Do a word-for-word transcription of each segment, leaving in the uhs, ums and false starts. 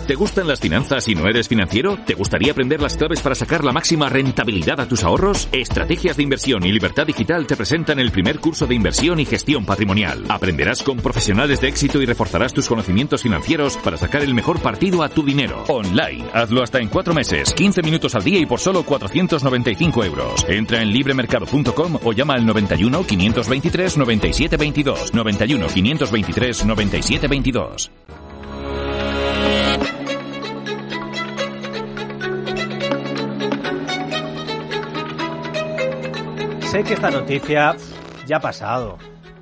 ¿Te gustan las finanzas y no eres financiero? ¿Te gustaría aprender las claves para sacar la máxima rentabilidad a tus ahorros? Estrategias de Inversión y Libertad Digital te presentan el primer curso de inversión y gestión patrimonial. Aprenderás con profesionales de éxito y reforzarás tus conocimientos financieros para sacar el mejor partido a tu dinero. Online. Hazlo hasta en cuatro meses, quince minutos al día y por solo cuatrocientos noventa y cinco euros. Entra en libremercado punto com o llama al noventa y uno, quinientos veintitrés, noventa y siete veintidós. noventa y uno, quinientos veintitrés, noventa y siete veintidós. Sé que esta noticia ya ha pasado.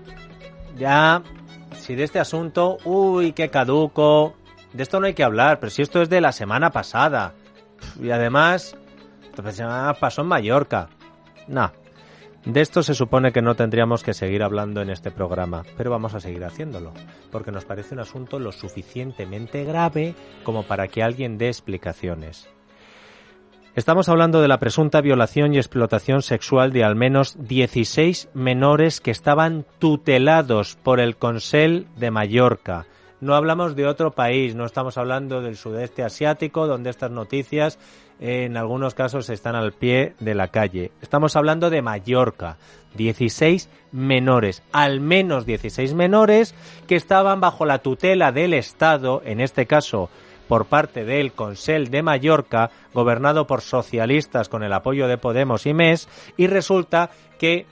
Ya, si de este asunto, uy, qué caduco. De esto no hay que hablar, pero si esto es de la semana pasada. Y además, la semana pasó en Mallorca. Nah, de esto se supone que no tendríamos que seguir hablando en este programa, pero vamos a seguir haciéndolo, porque nos parece un asunto lo suficientemente grave como para que alguien dé explicaciones. Estamos hablando de la presunta violación y explotación sexual de al menos dieciséis menores que estaban tutelados por el Consell de Mallorca. No hablamos de otro país, no estamos hablando del sudeste asiático, donde estas noticias eh, en algunos casos están al pie de la calle. Estamos hablando de Mallorca. dieciséis menores, al menos dieciséis menores que estaban bajo la tutela del Estado, en este caso por parte del Consell de Mallorca, gobernado por socialistas con el apoyo de Podemos y M E S, y resulta que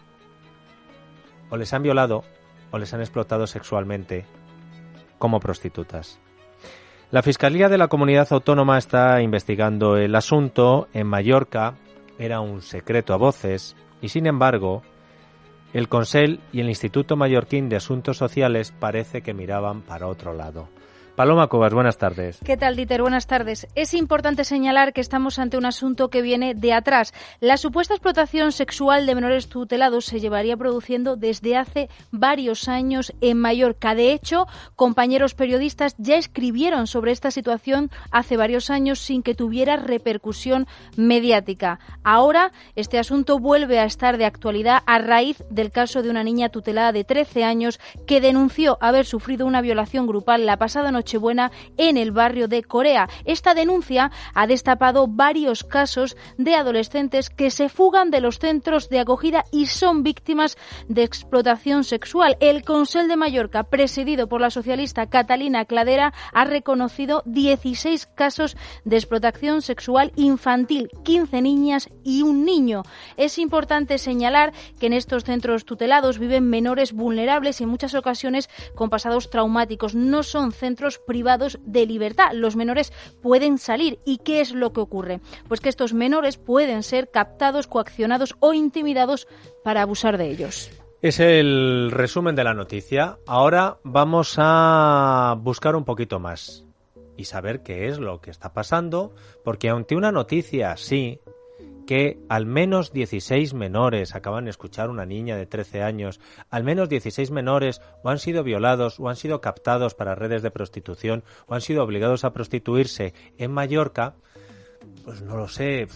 o les han violado o les han explotado sexualmente como prostitutas. La Fiscalía de la Comunidad Autónoma está investigando el asunto. En Mallorca era un secreto a voces y, sin embargo, el Consell y el Instituto Mallorquín de Asuntos Sociales parece que miraban para otro lado. Paloma Cubas, buenas tardes. ¿Qué tal, Dieter? Buenas tardes. Es importante señalar que estamos ante un asunto que viene de atrás. La supuesta explotación sexual de menores tutelados se llevaría produciendo desde hace varios años en Mallorca. De hecho, compañeros periodistas ya escribieron sobre esta situación hace varios años sin que tuviera repercusión mediática. Ahora, este asunto vuelve a estar de actualidad a raíz del caso de una niña tutelada de trece años que denunció haber sufrido una violación grupal la pasada noche Nochebuena en el barrio de Corea. Esta denuncia ha destapado varios casos de adolescentes que se fugan de los centros de acogida y son víctimas de explotación sexual. El Consell de Mallorca, presidido por la socialista Catalina Cladera, ha reconocido dieciséis casos de explotación sexual infantil, quince niñas y un niño. Es importante señalar que en estos centros tutelados viven menores vulnerables y en muchas ocasiones con pasados traumáticos. No son centros privados de libertad. Los menores pueden salir. ¿Y qué es lo que ocurre? Pues que estos menores pueden ser captados, coaccionados o intimidados para abusar de ellos. Es el resumen de la noticia. Ahora vamos a buscar un poquito más y saber qué es lo que está pasando, porque ante una noticia así, que al menos dieciséis menores, acaban de escuchar una niña de trece años, al menos dieciséis menores o han sido violados o han sido captados para redes de prostitución o han sido obligados a prostituirse en Mallorca, pues no lo sé.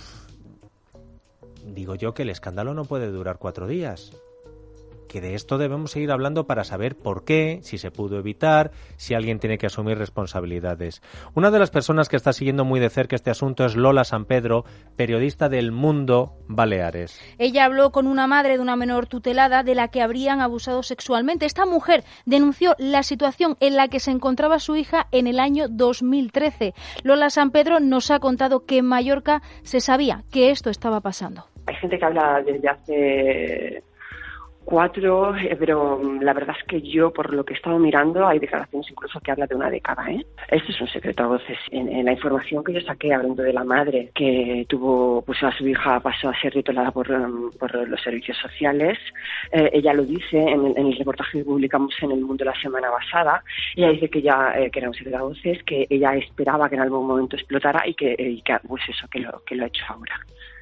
Digo yo que el escándalo no puede durar cuatro días. Que de esto debemos seguir hablando para saber por qué, si se pudo evitar, si alguien tiene que asumir responsabilidades. Una de las personas que está siguiendo muy de cerca este asunto es Lola San Pedro, periodista del Mundo Baleares. Ella habló con una madre de una menor tutelada de la que habrían abusado sexualmente. Esta mujer denunció la situación en la que se encontraba su hija en el año dos mil trece. Lola San Pedro nos ha contado que en Mallorca se sabía que esto estaba pasando. Hay gente que habla desde hace cuatro, eh, pero la verdad es que yo, por lo que he estado mirando, hay declaraciones incluso que habla de una década, ¿eh? Esto es un secreto a voces. En, en la información que yo saqué, hablando de la madre que tuvo, pues a su hija pasó a ser tutelada por, por los servicios sociales, eh, ella lo dice en el, en el reportaje que publicamos en El Mundo la semana pasada. Ella dice que ya eh, que era un secreto a voces, que ella esperaba que en algún momento explotara y que, y que pues eso, que lo, que lo ha hecho ahora.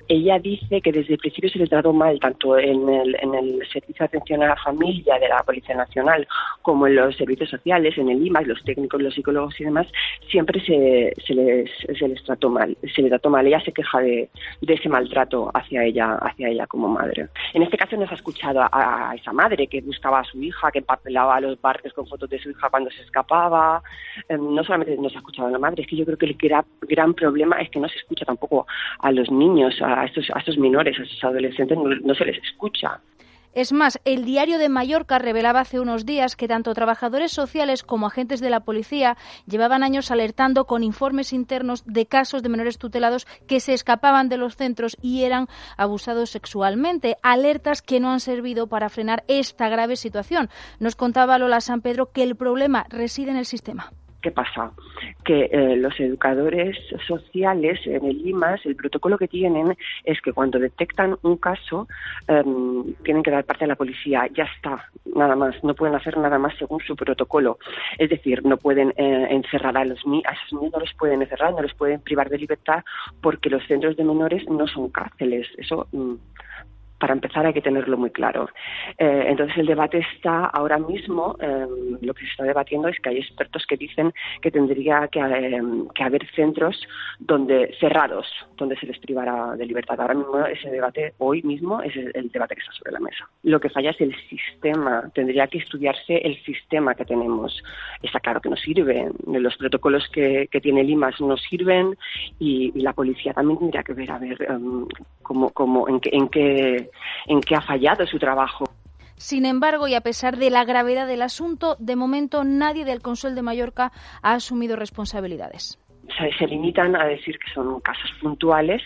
ella dice que desde el principio se le trató mal, tanto en el, en el Servicio de Atención a la Familia de la Policía Nacional como en los servicios sociales, en el I M A S, los técnicos, los psicólogos y demás, siempre se, se, les, se les trató mal, se le trató mal. Ella se queja de, de ese maltrato hacia ella, hacia ella como madre. En este caso no se ha escuchado a, a esa madre que buscaba a su hija, que empapelaba los barrios con fotos de su hija cuando se escapaba. Eh, no solamente no se ha escuchado a la madre, es que yo creo que el gran, gran problema es que no se escucha tampoco a los niños, a estos, a estos menores, a estos adolescentes, no, no se les escucha. Es más, el Diario de Mallorca revelaba hace unos días que tanto trabajadores sociales como agentes de la policía llevaban años alertando con informes internos de casos de menores tutelados que se escapaban de los centros y eran abusados sexualmente. Alertas que no han servido para frenar esta grave situación. Nos contaba Lola San Pedro que el problema reside en el sistema. ¿Qué pasa? Que eh, los educadores sociales en el I M A S, el protocolo que tienen es que cuando detectan un caso eh, tienen que dar parte a la policía, ya está, nada más, no pueden hacer nada más según su protocolo. Es decir, no pueden eh, encerrar a los niños, a esos niños no los pueden encerrar, no los pueden privar de libertad porque los centros de menores no son cárceles. Eso... Mm, para empezar hay que tenerlo muy claro. Eh, entonces el debate está ahora mismo, eh, lo que se está debatiendo es que hay expertos que dicen que tendría que, eh, que haber centros donde cerrados, donde se les privara de libertad. Ahora mismo ese debate, hoy mismo, es el, el debate que está sobre la mesa. Lo que falla es el sistema, tendría que estudiarse el sistema que tenemos. Está claro que no sirve, los protocolos que, que tiene el I M A S no sirven y, y la policía también tendría que ver a ver um, cómo, cómo, en qué, en qué en qué ha fallado su trabajo. Sin embargo, y a pesar de la gravedad del asunto, de momento nadie del Consell de Mallorca ha asumido responsabilidades. Se, se limitan a decir que son casos puntuales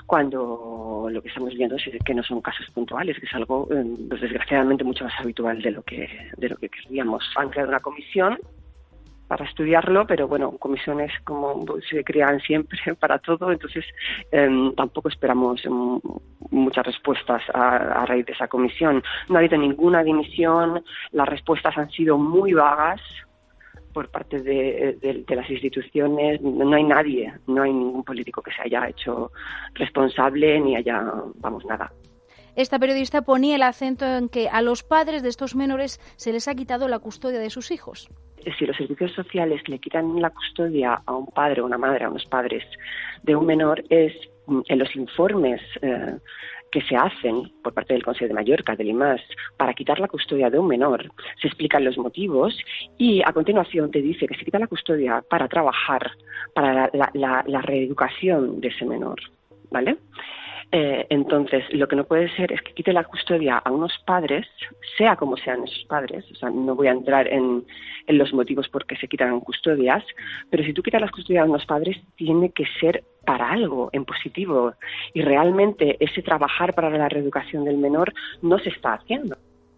cuando lo que estamos viendo es que no son casos puntuales, que es algo pues, desgraciadamente mucho más habitual de lo que de lo que queríamos. Han creado una comisión para estudiarlo, pero bueno, comisiones como se crean siempre para todo, entonces eh, tampoco esperamos um, muchas respuestas a, a raíz de esa comisión. No ha habido ninguna dimisión, las respuestas han sido muy vagas por parte de, de, de las instituciones, no hay nadie, no hay ningún político que se haya hecho responsable ni haya, vamos, nada. Esta periodista ponía el acento en que a los padres de estos menores se les ha quitado la custodia de sus hijos. Si los servicios sociales le quitan la custodia a un padre o una madre, a unos padres de un menor, es en los informes eh, que se hacen por parte del Consell de Mallorca, del I M A S, para quitar la custodia de un menor, se explican los motivos y a continuación te dice que se quita la custodia para trabajar para la, la, la, la reeducación de ese menor, ¿vale? Eh, entonces, lo que no puede ser es que quite la custodia a unos padres, sea como sean esos padres, o sea, no voy a entrar en, en los motivos por qué se quitan custodias, pero si tú quitas la custodia a unos padres, tiene que ser para algo, en positivo, y realmente ese trabajar para la reeducación del menor no se está haciendo.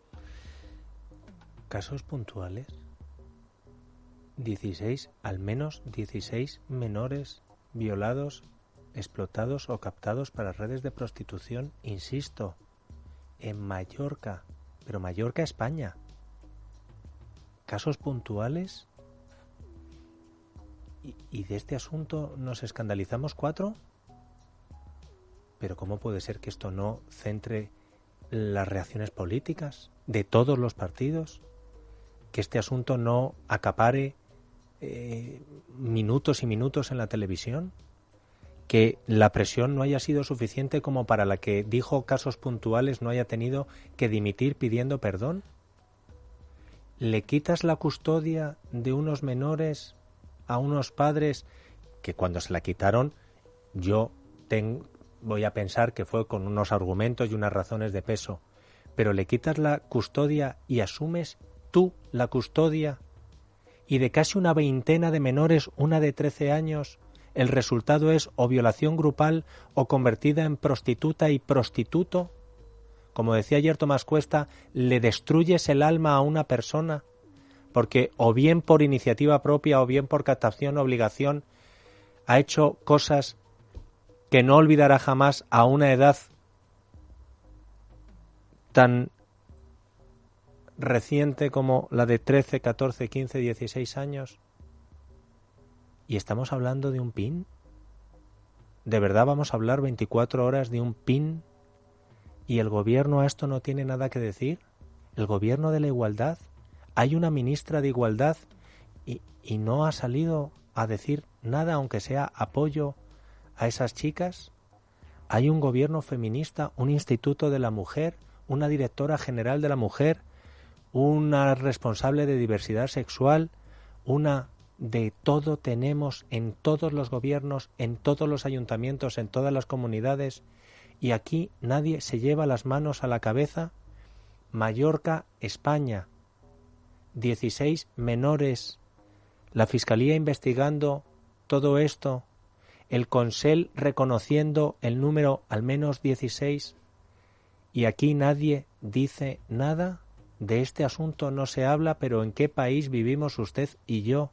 Casos puntuales. dieciséis, al menos dieciséis menores violados, explotados o captados para redes de prostitución, insisto, en Mallorca, pero Mallorca, España. Casos puntuales y, y de este asunto nos escandalizamos cuatro. Pero ¿cómo puede ser que esto no centre las reacciones políticas de todos los partidos? Que este asunto no acapare eh, minutos y minutos en la televisión. Que la presión no haya sido suficiente como para la que dijo casos puntuales no haya tenido que dimitir pidiendo perdón. ¿Le quitas la custodia de unos menores a unos padres que cuando se la quitaron yo ten, voy a pensar que fue con unos argumentos y unas razones de peso, pero le quitas la custodia y asumes tú la custodia y de casi una veintena de menores, una de trece años, el resultado es o violación grupal o convertida en prostituta y prostituto? Como decía ayer Tomás Cuesta, le destruyes el alma a una persona porque o bien por iniciativa propia o bien por captación o obligación ha hecho cosas que no olvidará jamás a una edad tan reciente como la de trece, catorce, quince, dieciséis años. ¿Y estamos hablando de un pin? ¿De verdad vamos a hablar veinticuatro horas de un P I N y el gobierno a esto no tiene nada que decir? ¿El gobierno de la igualdad? Hay una ministra de igualdad y, y no ha salido a decir nada, aunque sea apoyo a esas chicas. Hay un gobierno feminista, un instituto de la mujer, una directora general de la mujer, una responsable de diversidad sexual, una de todo tenemos en todos los gobiernos, en todos los ayuntamientos, en todas las comunidades, y aquí nadie se lleva las manos a la cabeza. Mallorca, España, dieciséis menores, la Fiscalía investigando todo esto, el Consell reconociendo el número al menos dieciséis, y aquí nadie dice nada. De este asunto no se habla, pero ¿en qué país vivimos usted y yo?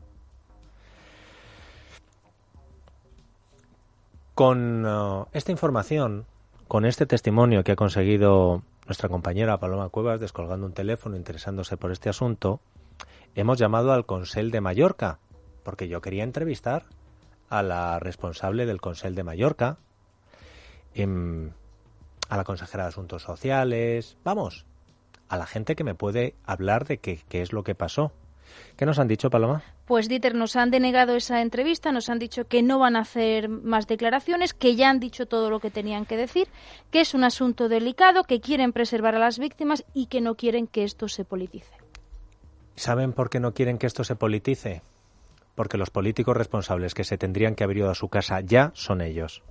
Con uh, esta información, con este testimonio que ha conseguido nuestra compañera Paloma Cuevas, descolgando un teléfono, interesándose por este asunto, hemos llamado al Consell de Mallorca, porque yo quería entrevistar a la responsable del Consell de Mallorca, eh, a la consejera de Asuntos Sociales, vamos, a la gente que me puede hablar de qué, qué es lo que pasó. ¿Qué nos han dicho, Paloma? Pues, Dieter, nos han denegado esa entrevista, nos han dicho que no van a hacer más declaraciones, que ya han dicho todo lo que tenían que decir, que es un asunto delicado, que quieren preservar a las víctimas y que no quieren que esto se politice. ¿Saben por qué no quieren que esto se politice? Porque los políticos responsables que se tendrían que haber ido a su casa ya son ellos.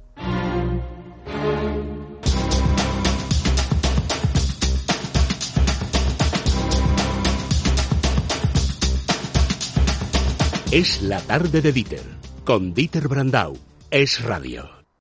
Es la tarde de Dieter, con Dieter Brandau. Es Radio.